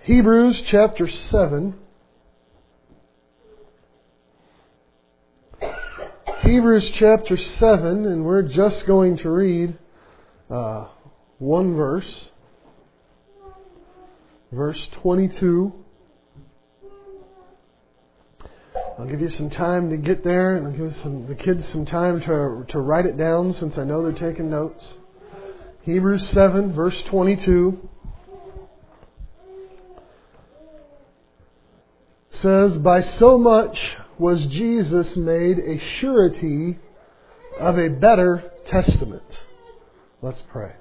Hebrews chapter 7. Hebrews chapter 7, and we're just going to read one verse. Verse 22. I'll give you some time to get there, and I'll give the kids some time to write it down since I know they're taking notes. Hebrews 7, verse 22 says, "By so much was Jesus made a surety of a better testament." Let's pray.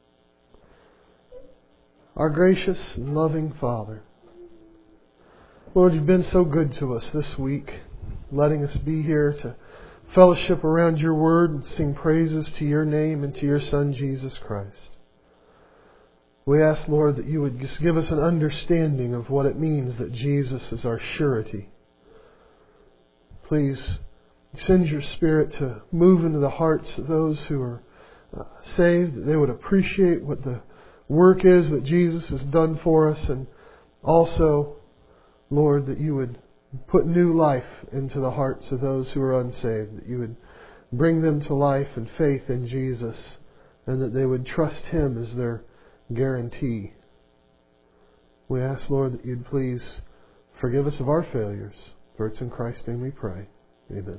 Our gracious and loving Father, Lord, You've been so good to us this week, letting us be here to fellowship around Your Word and sing praises to Your name and to Your Son, Jesus Christ. We ask, Lord, that You would just give us an understanding of what it means that Jesus is our surety. Please send Your Spirit to move into the hearts of those who are saved, that they would appreciate what the work is that Jesus has done for us, and also, Lord, that You would put new life into the hearts of those who are unsaved, that You would bring them to life and faith in Jesus, and that they would trust Him as their guarantee. We ask, Lord, that You'd please forgive us of our failures. For it's in Christ's name we pray. Amen.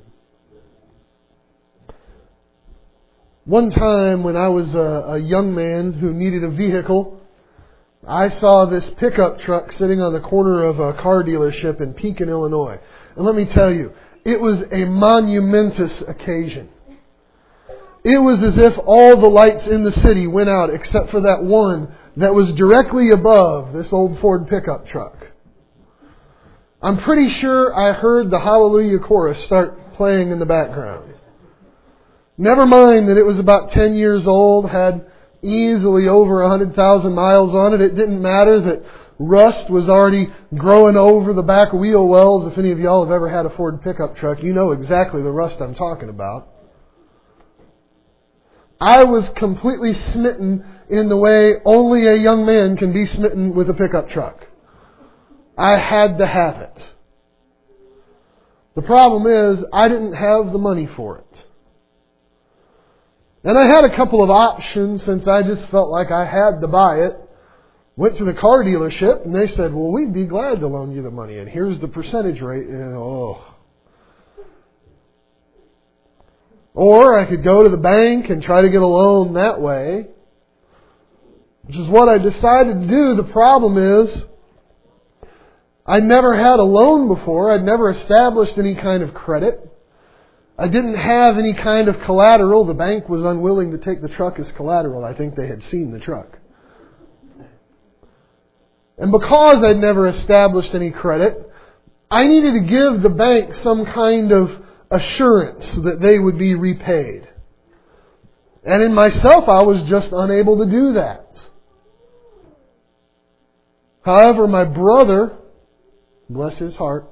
One time when I was a young man who needed a vehicle, I saw this pickup truck sitting on the corner of a car dealership in Pekin, Illinois. And let me tell you, it was a monumentous occasion. It was as if all the lights in the city went out except for that one that was directly above this old Ford pickup truck. I'm pretty sure I heard the Hallelujah chorus start playing in the background. Never mind that it was about 10 years old, had easily over 100,000 miles on it. It didn't matter that rust was already growing over the back wheel wells. If any of y'all have ever had a Ford pickup truck, you know exactly the rust I'm talking about. I was completely smitten in the way only a young man can be smitten with a pickup truck. I had to have it. The problem is, I didn't have the money for it. And I had a couple of options since I just felt like I had to buy it. Went to the car dealership and they said, "Well, we'd be glad to loan you the money, and here's the percentage rate." And Or I could go to the bank and try to get a loan that way, which is what I decided to do. The problem is, I never had a loan before. I'd never established any kind of credit. I didn't have any kind of collateral. The bank was unwilling to take the truck as collateral. I think they had seen the truck. And because I'd never established any credit, I needed to give the bank some kind of assurance that they would be repaid. And in myself, I was just unable to do that. However, my brother, bless his heart,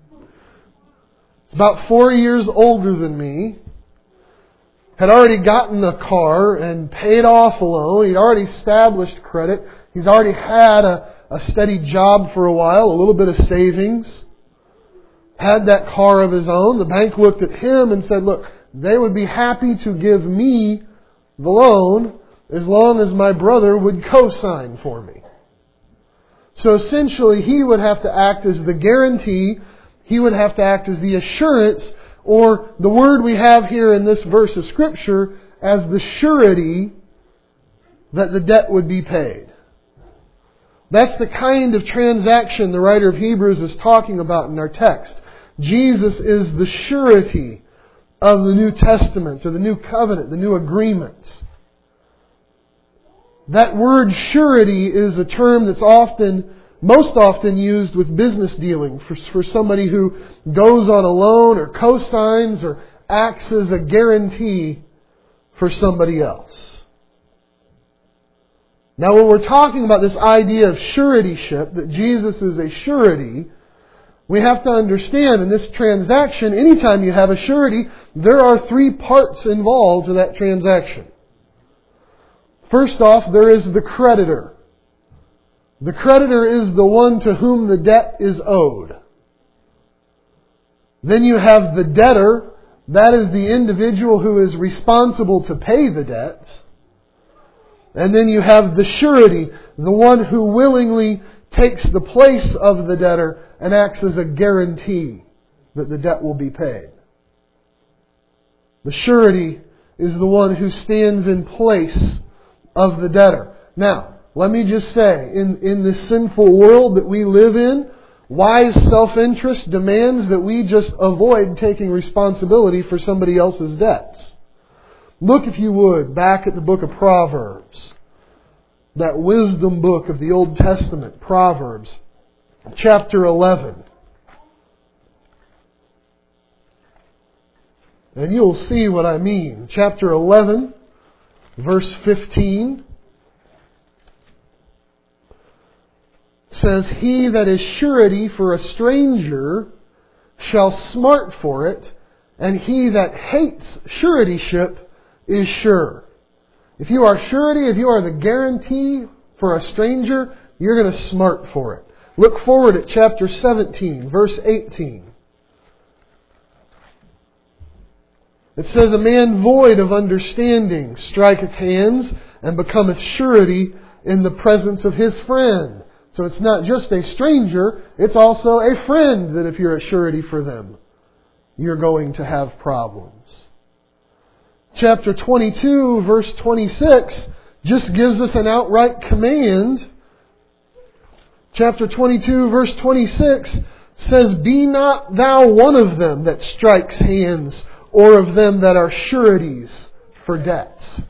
about 4 years older than me, had already gotten a car and paid off a loan. He'd already established credit. He's already had a steady job for a while, a little bit of savings. Had that car of his own. The bank looked at him and said, "Look, they would be happy to give me the loan as long as my brother would co-sign for me." So essentially, he would have to act as the guarantee. He would have to act as the assurance, or the word we have here in this verse of Scripture, as the surety that the debt would be paid. That's the kind of transaction the writer of Hebrews is talking about in our text. Jesus is the surety of the New Testament, or the New Covenant, the New Agreements. That word surety is a term that's most often used with business dealing for somebody who goes on a loan or co-signs or acts as a guarantee for somebody else. Now, when we're talking about this idea of suretyship, that Jesus is a surety, we have to understand in this transaction, anytime you have a surety, there are 3 parts involved to that transaction. First off, there is the creditor. The creditor is the one to whom the debt is owed. Then you have the debtor. That is the individual who is responsible to pay the debt. And then you have the surety, the one who willingly takes the place of the debtor and acts as a guarantee that the debt will be paid. The surety is the one who stands in place of the debtor. Now, let me just say, in this sinful world that we live in, wise self-interest demands that we just avoid taking responsibility for somebody else's debts. Look, if you would, back at the book of Proverbs. That wisdom book of the Old Testament, Proverbs, chapter 11. And you'll see what I mean. Chapter 11, verse 15. Says, "He that is surety for a stranger shall smart for it, and he that hates suretyship is sure." If you are surety, if you are the guarantee for a stranger, you're going to smart for it. Look forward at chapter 17, verse 18. It says, "A man void of understanding striketh hands, and becometh surety in the presence of his friend." So it's not just a stranger, it's also a friend that if you're a surety for them, you're going to have problems. Chapter 22, verse 26, just gives us an outright command. Chapter 22, verse 26 says, "Be not thou one of them that strikes hands, or of them that are sureties for debts."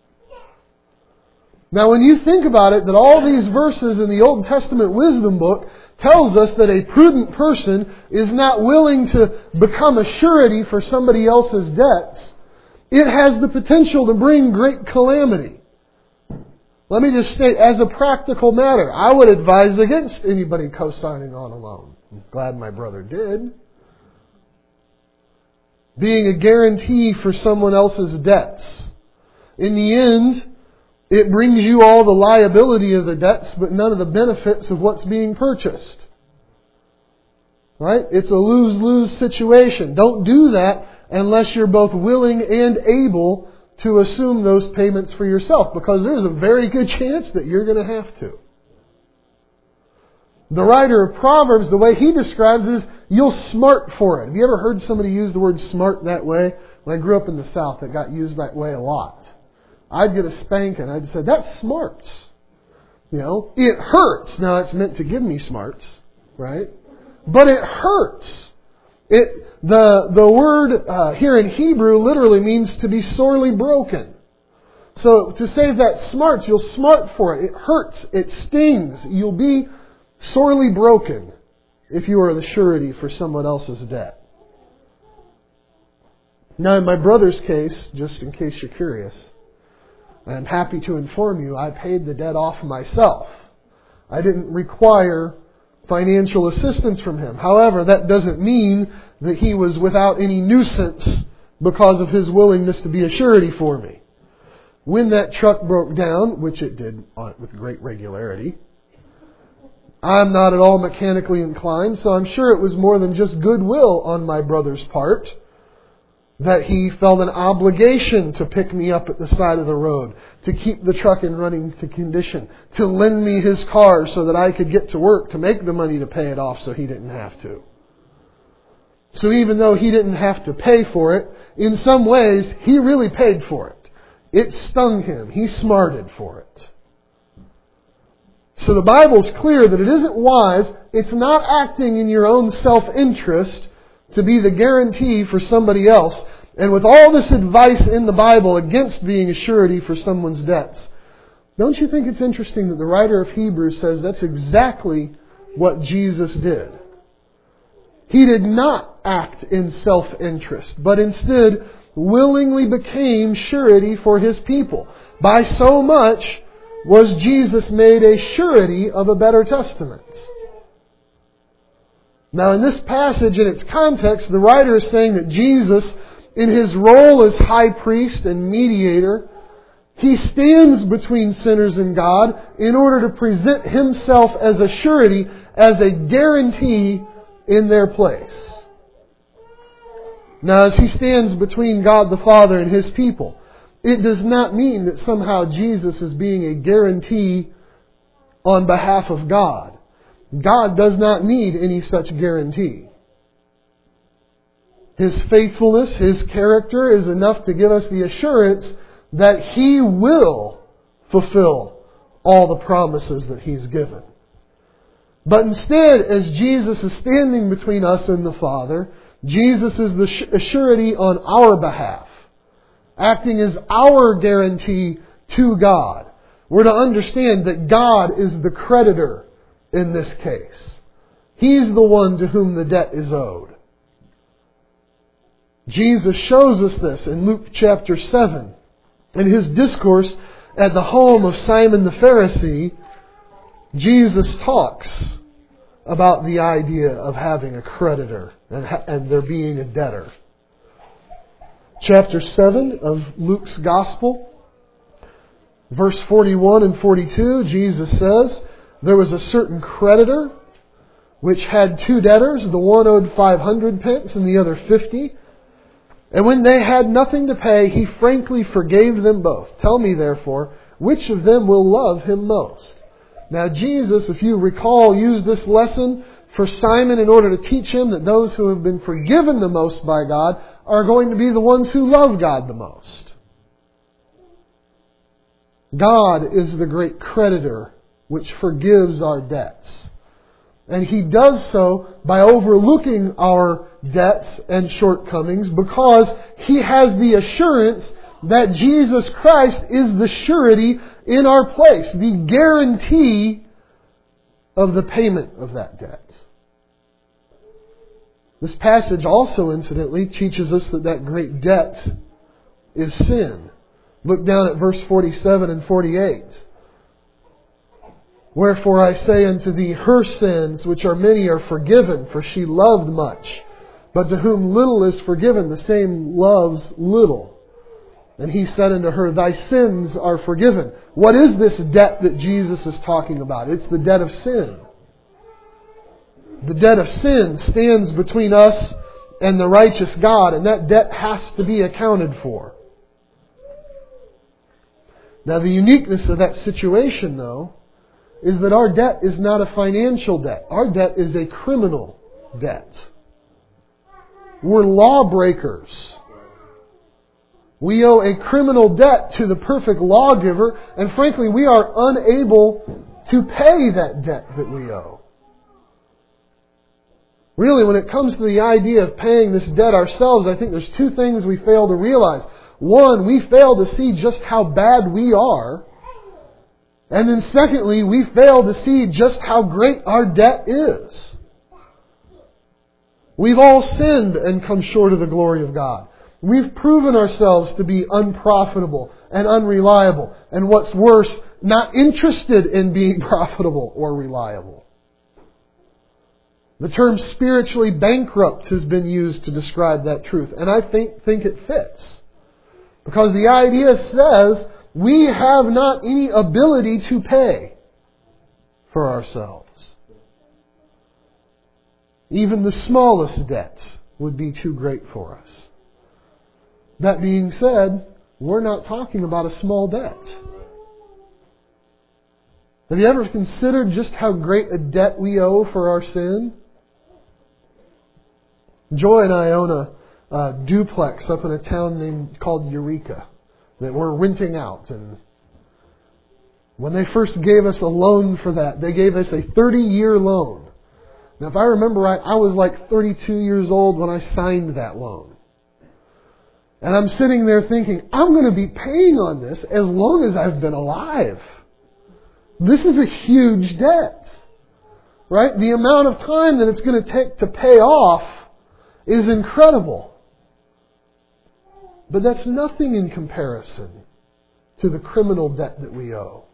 Now when you think about it, that all these verses in the Old Testament wisdom book tells us that a prudent person is not willing to become a surety for somebody else's debts, it has the potential to bring great calamity. Let me just state, as a practical matter, I would advise against anybody co-signing on a loan. I'm glad my brother did. Being a guarantee for someone else's debts. In the end, it brings you all the liability of the debts, but none of the benefits of what's being purchased. Right? It's a lose-lose situation. Don't do that unless you're both willing and able to assume those payments for yourself, because there's a very good chance that you're going to have to. The writer of Proverbs, the way he describes it is, you'll smart for it. Have you ever heard somebody use the word smart that way? When I grew up in the South, it got used that way a lot. I'd get a spanking. I'd say, "That smarts." You know, it hurts. Now, it's meant to give me smarts, right? But it hurts. The word here in Hebrew literally means to be sorely broken. So to say that smarts, you'll smart for it. It hurts. It stings. You'll be sorely broken if you are the surety for someone else's debt. Now, in my brother's case, just in case you're curious, I'm happy to inform you I paid the debt off myself. I didn't require financial assistance from him. However, that doesn't mean that he was without any nuisance because of his willingness to be a surety for me. When that truck broke down, which it did with great regularity, I'm not at all mechanically inclined, so I'm sure it was more than just goodwill on my brother's part that he felt an obligation to pick me up at the side of the road, to keep the truck in running condition, to lend me his car so that I could get to work to make the money to pay it off so he didn't have to. So even though he didn't have to pay for it, in some ways he really paid for it. It stung him. He smarted for it. So the Bible's clear that it isn't wise, it's not acting in your own self-interest to be the guarantee for somebody else. And with all this advice in the Bible against being a surety for someone's debts, don't you think it's interesting that the writer of Hebrews says that's exactly what Jesus did? He did not act in self-interest, but instead willingly became surety for His people. By so much was Jesus made a surety of a better testament. Now in this passage, in its context, the writer is saying that Jesus, in His role as high priest and mediator, He stands between sinners and God in order to present Himself as a surety, as a guarantee in their place. Now, as He stands between God the Father and His people, it does not mean that somehow Jesus is being a guarantee on behalf of God. God does not need any such guarantee. His faithfulness, His character is enough to give us the assurance that He will fulfill all the promises that He's given. But instead, as Jesus is standing between us and the Father, Jesus is the surety on our behalf, acting as our guarantee to God. We're to understand that God is the creditor in this case. He's the one to whom the debt is owed. Jesus shows us this in Luke chapter 7. In His discourse at the home of Simon the Pharisee, Jesus talks about the idea of having a creditor and there being a debtor. Chapter 7 of Luke's Gospel, verse 41 and 42, Jesus says, "There was a certain creditor which had 2 debtors. The one owed 500 pence and the other 50. And when they had nothing to pay, he frankly forgave them both. Tell me, therefore, which of them will love him most?" Now, Jesus, if you recall, used this lesson for Simon in order to teach him that those who have been forgiven the most by God are going to be the ones who love God the most. God is the great creditor which forgives our debts. And He does so by overlooking our debts and shortcomings because He has the assurance that Jesus Christ is the surety in our place, the guarantee of the payment of that debt. This passage also, incidentally, teaches us that that great debt is sin. Look down at verse 47 and 48. "Wherefore I say unto thee, her sins, which are many, are forgiven, for she loved much. But to whom little is forgiven, the same loves little. And He said unto her, Thy sins are forgiven." What is this debt that Jesus is talking about? It's the debt of sin. The debt of sin stands between us and the righteous God, and that debt has to be accounted for. Now, the uniqueness of that situation, though, is that our debt is not a financial debt. Our debt is a criminal debt. We're lawbreakers. We owe a criminal debt to the perfect lawgiver, and frankly, we are unable to pay that debt that we owe. Really, when it comes to the idea of paying this debt ourselves, I think there's 2 things we fail to realize. One, we fail to see just how bad we are. And then secondly, we fail to see just how great our debt is. We've all sinned and come short of the glory of God. We've proven ourselves to be unprofitable and unreliable. And what's worse, not interested in being profitable or reliable. The term spiritually bankrupt has been used to describe that truth. And I think it fits. Because the idea says we have not any ability to pay for ourselves. Even the smallest debts would be too great for us. That being said, we're not talking about a small debt. Have you ever considered just how great a debt we owe for our sin? Joy and I own a duplex up in a town called Eureka that we're renting out. And when they first gave us a loan for that, they gave us a 30-year loan. Now, if I remember right, I was like 32 years old when I signed that loan. And I'm sitting there thinking, I'm going to be paying on this as long as I've been alive. This is a huge debt. Right? The amount of time that it's going to take to pay off is incredible. But that's nothing in comparison to the criminal debt that we owe.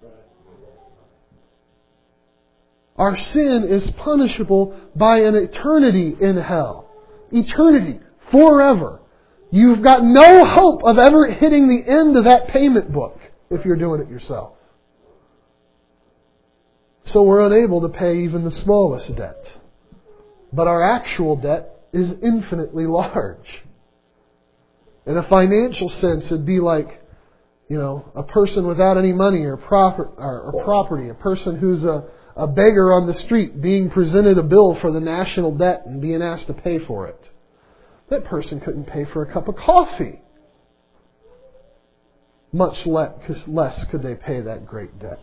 Our sin is punishable by an eternity in hell. Eternity. Forever. You've got no hope of ever hitting the end of that payment book. if you're doing it yourself. So we're unable to pay even the smallest debt. But our actual debt is infinitely large. In a financial sense, it'd be like, a person without any money or property, a person who's a beggar on the street being presented a bill for the national debt and being asked to pay for it. That person couldn't pay for a cup of coffee. Much less could they pay that great debt.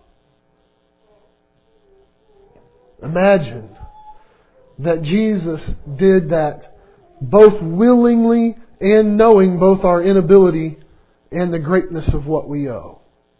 Imagine that Jesus did that both willingly and knowing both our inability and the greatness of what we owe.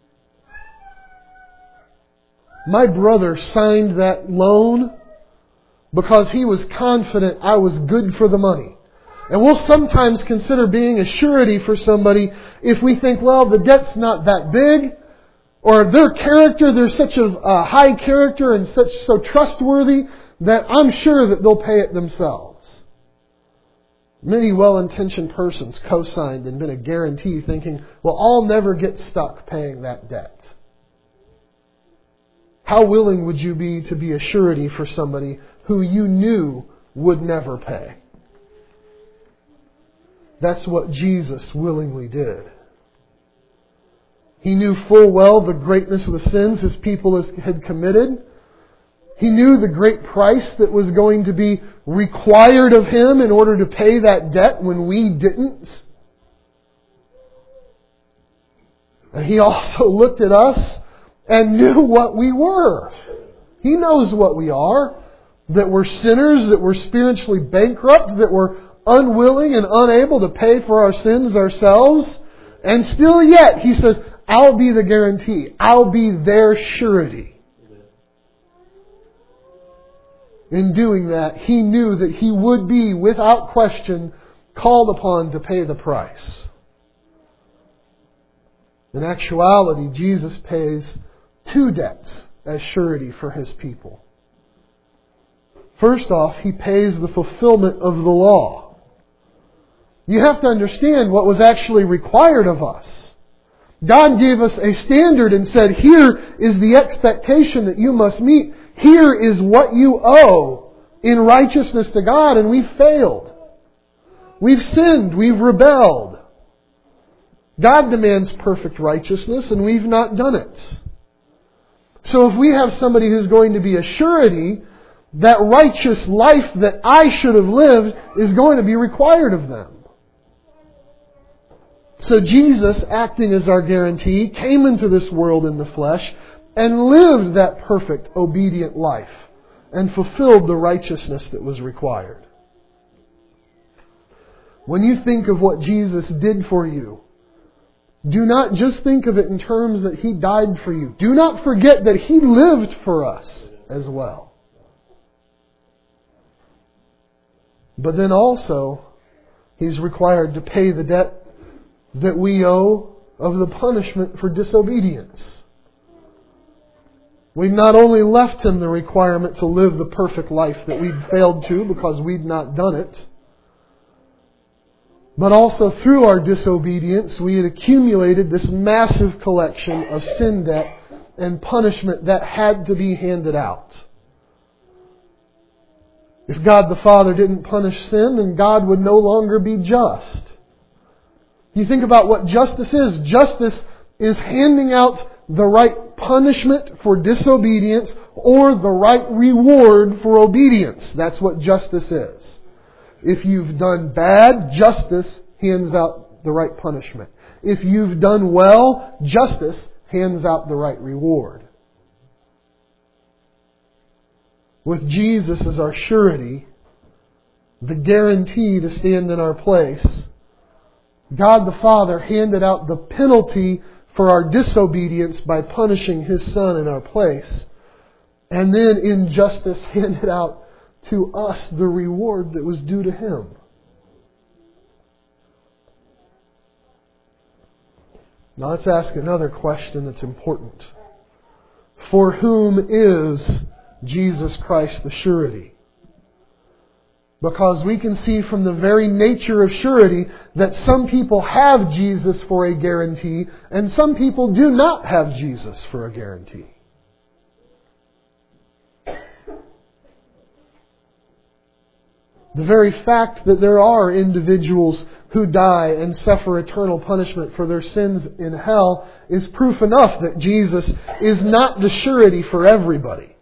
My brother signed that loan because he was confident I was good for the money. And we'll sometimes consider being a surety for somebody if we think, well, the debt's not that big, or their character, they're such a high character and so trustworthy that I'm sure that they'll pay it themselves. Many well-intentioned persons co-signed and been a guarantee thinking, well, I'll never get stuck paying that debt. How willing would you be to be a surety for somebody who you knew would never pay? That's what Jesus willingly did. He knew full well the greatness of the sins His people had committed. He knew the great price that was going to be required of Him in order to pay that debt when we didn't. And He also looked at us and knew what we were. He knows what we are. That we're sinners, that we're spiritually bankrupt, that we're unwilling and unable to pay for our sins ourselves. And still yet, He says, I'll be the guarantee. I'll be their surety. In doing that, He knew that He would be, without question, called upon to pay the price. In actuality, Jesus pays 2 debts as surety for His people. First off, He pays the fulfillment of the law. You have to understand what was actually required of us. God gave us a standard and said, here is the expectation that you must meet. Here is what you owe in righteousness to God, and we've failed. We've sinned. We've rebelled. God demands perfect righteousness, and we've not done it. So if we have somebody who's going to be a surety, that righteous life that I should have lived is going to be required of them. So Jesus, acting as our guarantee, came into this world in the flesh and lived that perfect, obedient life and fulfilled the righteousness that was required. When you think of what Jesus did for you, do not just think of it in terms that He died for you. Do not forget that He lived for us as well. But then also, He's required to pay the debt that we owe of the punishment for disobedience. We've not only left Him the requirement to live the perfect life that we'd failed to because we'd not done it, but also through our disobedience we had accumulated this massive collection of sin debt and punishment that had to be handed out. If God the Father didn't punish sin, then God would no longer be just. You think about what justice is. Justice is handing out the right punishment for disobedience or the right reward for obedience. That's what justice is. If you've done bad, justice hands out the right punishment. If you've done well, justice hands out the right reward. With Jesus as our surety, the guarantee to stand in our place, God the Father handed out the penalty for our disobedience by punishing His Son in our place. And then in justice handed out to us the reward that was due to Him. Now let's ask another question that's important. For whom is Jesus Christ the surety? Because we can see from the very nature of surety that some people have Jesus for a guarantee and some people do not have Jesus for a guarantee. The very fact that there are individuals who die and suffer eternal punishment for their sins in hell is proof enough that Jesus is not the surety for everybody.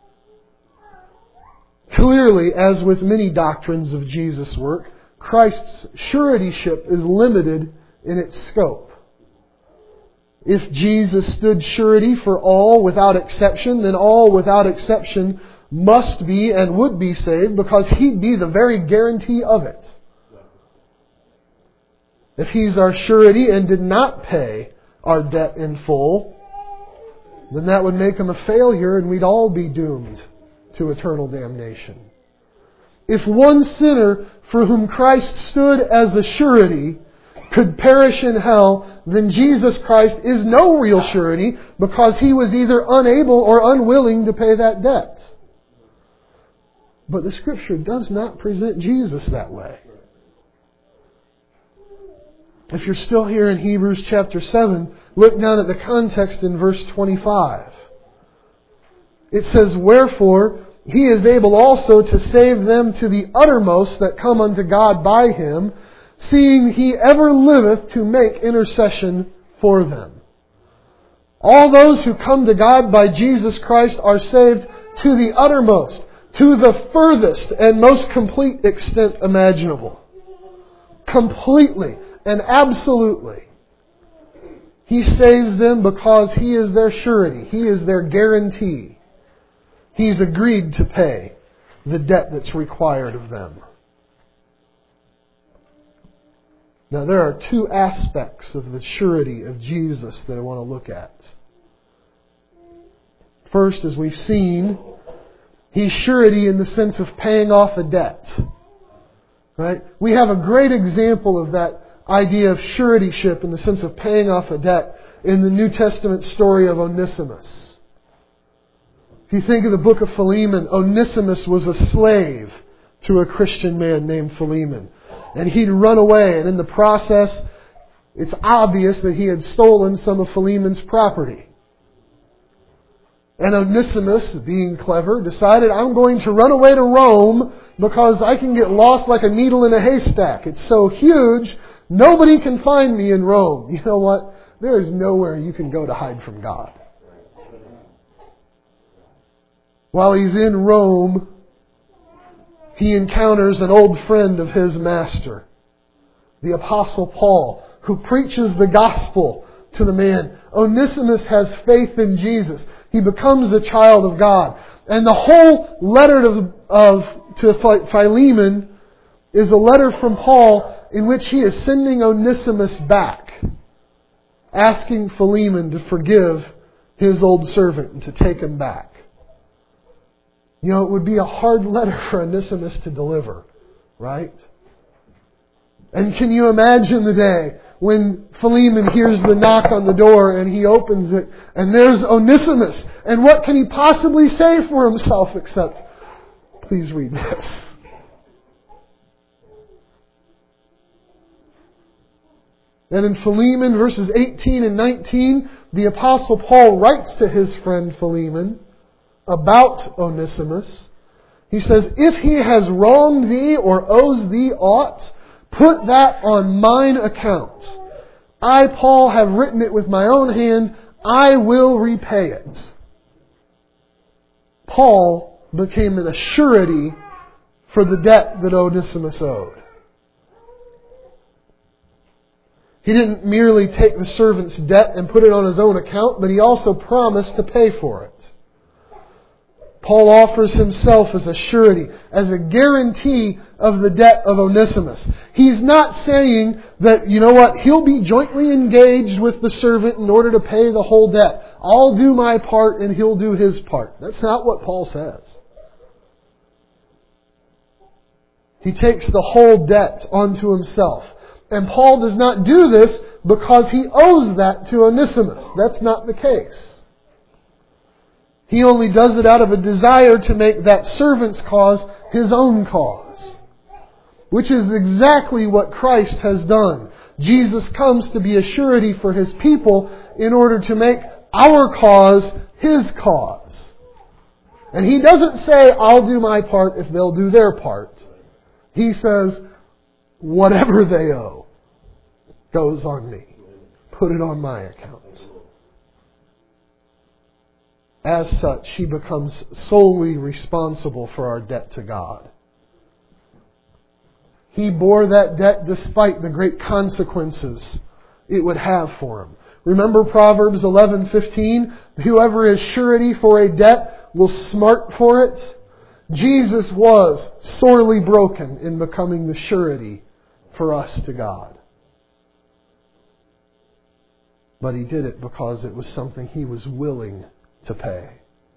Clearly, as with many doctrines of Jesus' work, Christ's suretyship is limited in its scope. If Jesus stood surety for all without exception, then all without exception must be and would be saved because He'd be the very guarantee of it. If He's our surety and did not pay our debt in full, then that would make Him a failure and we'd all be doomed to eternal damnation. If one sinner for whom Christ stood as a surety could perish in hell, then Jesus Christ is no real surety because He was either unable or unwilling to pay that debt. But the Scripture does not present Jesus that way. If you're still here in Hebrews chapter 7, look down at the context in verse 25. It says, "Wherefore He is able also to save them to the uttermost that come unto God by Him, seeing He ever liveth to make intercession for them." All those who come to God by Jesus Christ are saved to the uttermost, to the furthest and most complete extent imaginable. Completely and absolutely. He saves them because He is their surety. He is their guarantee. He's agreed to pay the debt that's required of them. Now there are two aspects of the surety of Jesus that I want to look at. First, as we've seen, He's surety in the sense of paying off a debt. Right? We have a great example of that idea of suretyship in the sense of paying off a debt in the New Testament story of Onesimus. If you think of the book of Philemon, Onesimus was a slave to a Christian man named Philemon. And he'd run away, and in the process, it's obvious that he had stolen some of Philemon's property. And Onesimus, being clever, decided, I'm going to run away to Rome because I can get lost like a needle in a haystack. It's so huge, nobody can find me in Rome. You know what? There is nowhere you can go to hide from God. While he's in Rome, he encounters an old friend of his master, the Apostle Paul, who preaches the gospel to the man. Onesimus has faith in Jesus. He becomes a child of God. And the whole letter to Philemon is a letter from Paul in which he is sending Onesimus back, asking Philemon to forgive his old servant and to take him back. You know, it would be a hard letter for Onesimus to deliver, right? And can you imagine the day when Philemon hears the knock on the door and he opens it and there's Onesimus? And what can he possibly say for himself except, please read this. And in Philemon verses 18 and 19, the Apostle Paul writes to his friend Philemon about Onesimus. He says, if he has wronged thee or owes thee aught, put that on mine account. I, Paul, have written it with my own hand. I will repay it. Paul became an surety for the debt that Onesimus owed. He didn't merely take the servant's debt and put it on his own account, but he also promised to pay for it. Paul offers himself as a surety, as a guarantee of the debt of Onesimus. He's not saying that, you know what, he'll be jointly engaged with the servant in order to pay the whole debt. I'll do my part and he'll do his part. That's not what Paul says. He takes the whole debt onto himself. And Paul does not do this because he owes that to Onesimus. That's not the case. He only does it out of a desire to make that servant's cause his own cause. which is exactly what Christ has done. Jesus comes to be a surety for His people in order to make our cause His cause. And He doesn't say, I'll do my part if they'll do their part. He says, whatever they owe goes on me. Put it on my account. As such, He becomes solely responsible for our debt to God. He bore that debt despite the great consequences it would have for Him. Remember Proverbs 11:15? Whoever is surety for a debt will smart for it. Jesus was sorely broken in becoming the surety for us to God. But He did it because it was something He was willing to pay.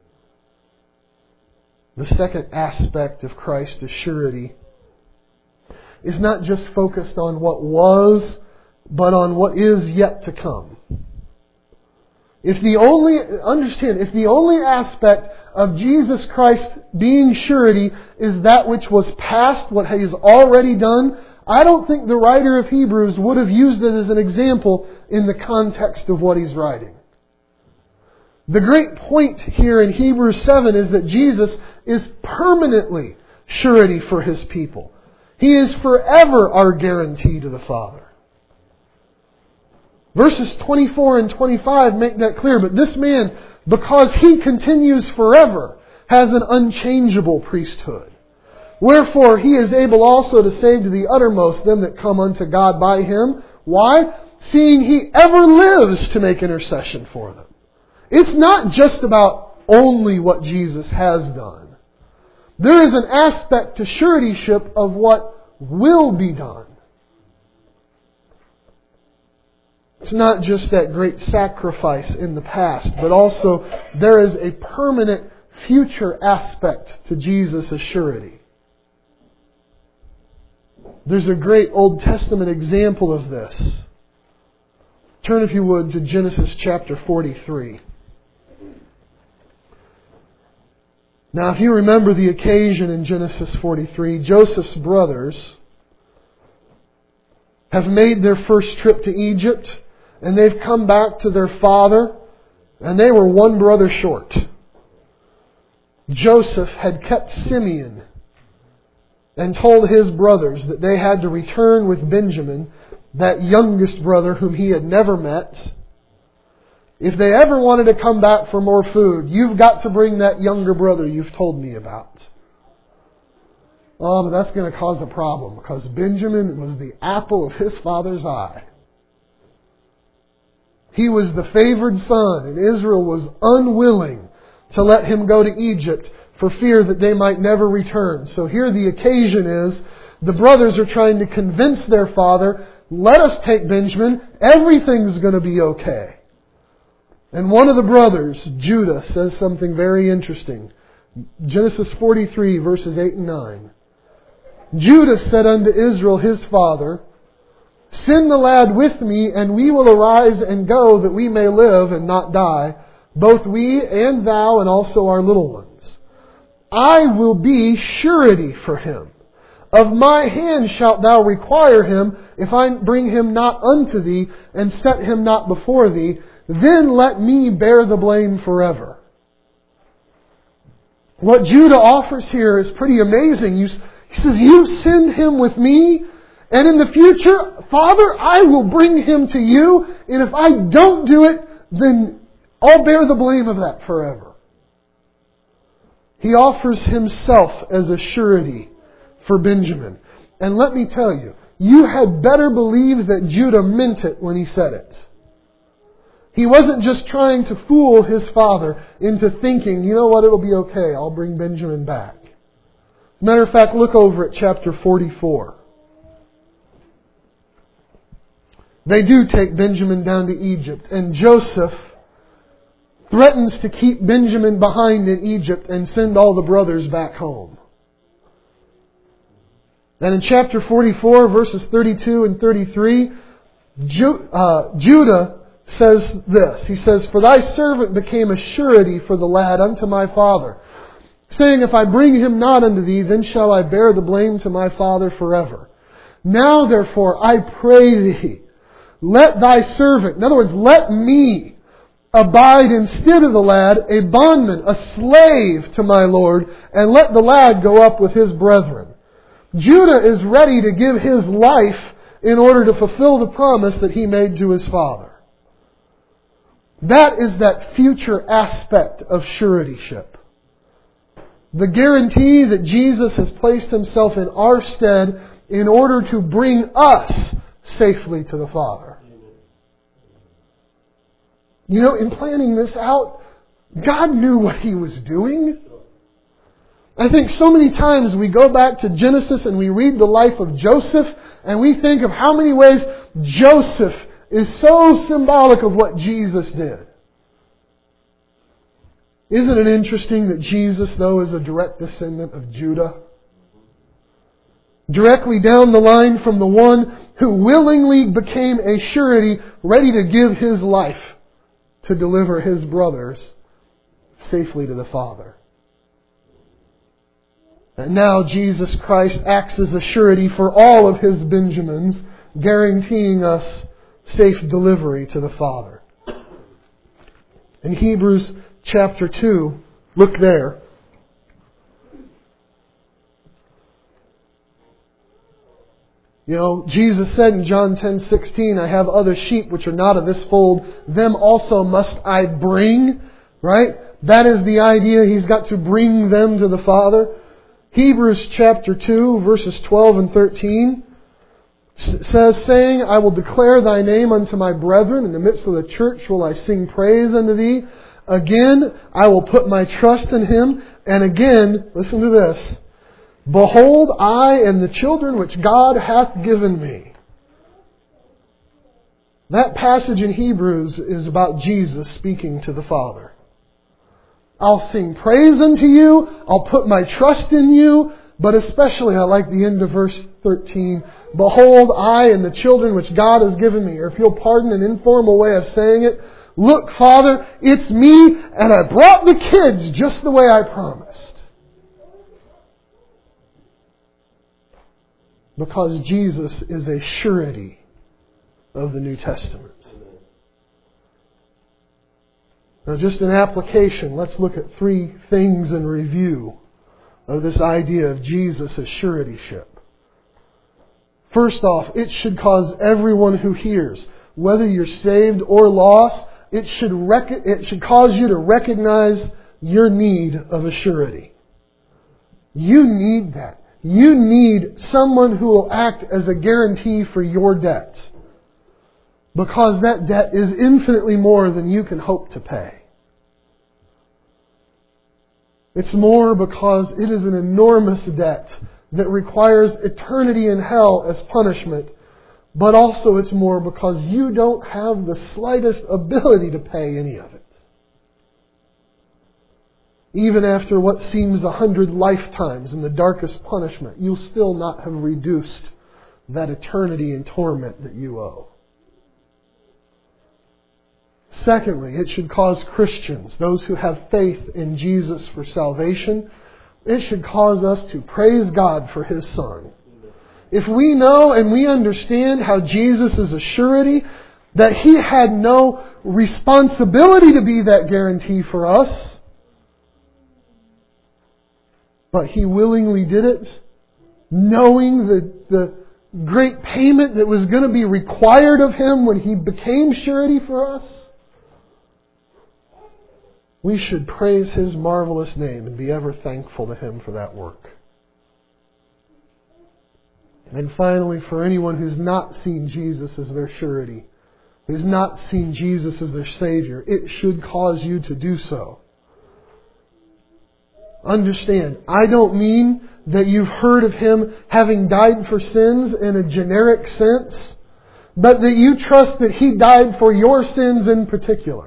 The second aspect of Christ's surety is not just focused on what was, but on what is yet to come. If the only aspect of Jesus Christ being surety is that which was past, what He has already done, I don't think the writer of Hebrews would have used it as an example in the context of what he's writing. The great point here in Hebrews 7 is that Jesus is permanently surety for His people. He is forever our guarantee to the Father. Verses 24 and 25 make that clear. But this man, because He continues forever, has an unchangeable priesthood. Wherefore He is able also to save to the uttermost them that come unto God by Him. Why? Seeing He ever lives to make intercession for them. It's not just about only what Jesus has done. There is an aspect to suretyship of what will be done. It's not just that great sacrifice in the past, but also there is a permanent future aspect to Jesus' surety. There's a great Old Testament example of this. Turn, if you would, to Genesis chapter 43. Now, if you remember the occasion in Genesis 43, Joseph's brothers have made their first trip to Egypt, and they've come back to their father, and they were one brother short. Joseph had kept Simeon and told his brothers that they had to return with Benjamin, that youngest brother whom he had never met. If they ever wanted to come back for more food, you've got to bring that younger brother you've told me about. Oh, but that's going to cause a problem, because Benjamin was the apple of his father's eye. He was the favored son, and Israel was unwilling to let him go to Egypt for fear that they might never return. So here the occasion is, the brothers are trying to convince their father, let us take Benjamin, everything's going to be okay. And one of the brothers, Judah, says something very interesting. Genesis 43, verses 8 and 9. Judah said unto Israel his father, send the lad with me, and we will arise and go, that we may live and not die, both we and thou, and also our little ones. I will be surety for him. Of my hand shalt thou require him, if I bring him not unto thee, and set him not before thee, then let me bear the blame forever. What Judah offers here is pretty amazing. He says, you send him with me, and in the future, Father, I will bring him to you, and if I don't do it, then I'll bear the blame of that forever. He offers himself as a surety for Benjamin. And let me tell you, you had better believe that Judah meant it when he said it. He wasn't just trying to fool his father into thinking, you know what, it'll be okay, I'll bring Benjamin back. As a matter of fact, look over at chapter 44. They do take Benjamin down to Egypt, and Joseph threatens to keep Benjamin behind in Egypt and send all the brothers back home. And in chapter 44, verses 32 and 33, Judah says this. He says, for thy servant became a surety for the lad unto my father. saying, If I bring him not unto thee, then shall I bear the blame to my father forever. Now therefore I pray thee, let thy servant," in other words, let me abide instead of the lad, a bondman, a slave to my Lord, and let the lad go up with his brethren. Judah is ready to give his life in order to fulfill the promise that he made to his father. That is that future aspect of suretyship. The guarantee that Jesus has placed himself in our stead in order to bring us safely to the Father. You know, in planning this out, God knew what He was doing. I think so many times we go back to Genesis and we read the life of Joseph and we think of how many ways Joseph is so symbolic of what Jesus did. Isn't it interesting that Jesus, though, is a direct descendant of Judah? Directly down the line from the one who willingly became a surety, ready to give his life to deliver his brothers safely to the Father. And now Jesus Christ acts as a surety for all of His Benjamins, guaranteeing us safe delivery to the Father. In Hebrews chapter 2, look there. You know, Jesus said in John 10:16, "I have other sheep which are not of this fold, them also must I bring." Right? That is the idea. He's got to bring them to the Father. Hebrews chapter 2, verses 12 and 13 says, saying, "I will declare thy name unto my brethren. In the midst of the church will I sing praise unto thee. Again, I will put my trust in him." And again, listen to this. "Behold, I and the children which God hath given me." That passage in Hebrews is about Jesus speaking to the Father. I'll sing praise unto you. I'll put my trust in you. But especially, I like the end of verse 13. "Behold, I and the children which God has given me." Or if you'll pardon an informal way of saying it, "Look, Father, it's me, and I brought the kids just the way I promised." Because Jesus is a surety of the New Testament. Now, just an application, let's look at 3 things in review of this idea of Jesus as suretyship. First off, it should cause everyone who hears, whether you're saved or lost, it should cause you to recognize your need of a surety. You need that. You need someone who will act as a guarantee for your debts. Because that debt is infinitely more than you can hope to pay. It's more because it is an enormous debt that requires eternity in hell as punishment. But also it's more because you don't have the slightest ability to pay any of it. Even after what seems 100 lifetimes in the darkest punishment, you'll still not have reduced that eternity in torment that you owe. Secondly, it should cause Christians, those who have faith in Jesus for salvation, it should cause us to praise God for His Son. If we know and we understand how Jesus is a surety, that He had no responsibility to be that guarantee for us, but He willingly did it, knowing the great payment that was going to be required of Him when He became surety for us, we should praise His marvelous name and be ever thankful to Him for that work. And finally, for anyone who's not seen Jesus as their surety, who's not seen Jesus as their Savior, it should cause you to do so. Understand, I don't mean that you've heard of Him having died for sins in a generic sense, but that you trust that He died for your sins in particular.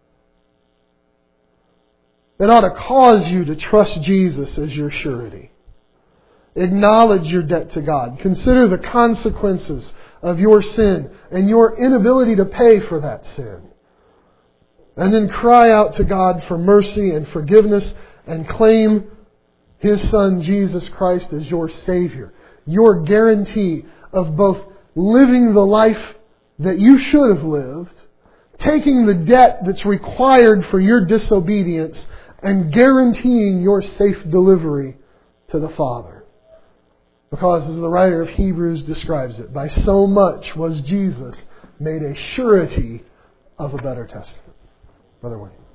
It ought to cause you to trust Jesus as your surety. Acknowledge your debt to God. Consider the consequences of your sin and your inability to pay for that sin. And then cry out to God for mercy and forgiveness and claim His Son, Jesus Christ, as your Savior. Your guarantee of both living the life that you should have lived, taking the debt that's required for your disobedience, and guaranteeing your safe delivery to the Father. Because, as the writer of Hebrews describes it, by so much was Jesus made a surety of a better testament. Brother Wayne.